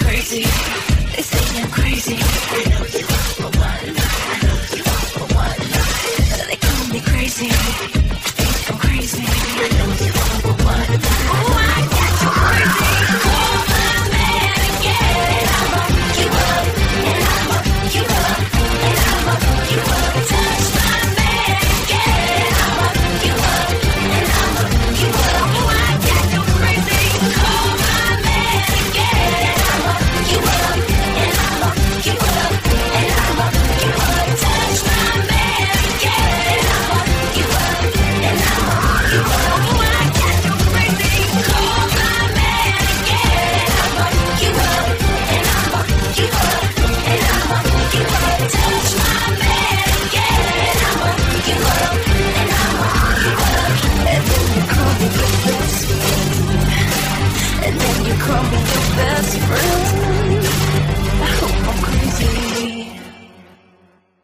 crazy. They say I'm crazy. I know you are for one. I know you are for one. They call me crazy. They think I'm crazy. I know you are for one. Oh, I got you crazy. Call my man again, and I'ma hook you up, and I'ma hook you up, and I'ma hook you up. Touch my man again, and I'ma hook you up, and I'ma hook you up. Oh, I got you crazy. Call my man again, and I'ma hook you up, and I'ma hook you up, and I'ma hook you up. Touch my man again, and I'ma hook you up, and I'ma hook you up. Oh, I got you crazy. Call my man again, and I'ma hook you up, and I'ma hook you up, and I'ma hook you up. Touch my man again, and I'ma hook you up, and I'ma hook you up. And then you call me your best friend, and then you call me your best friend.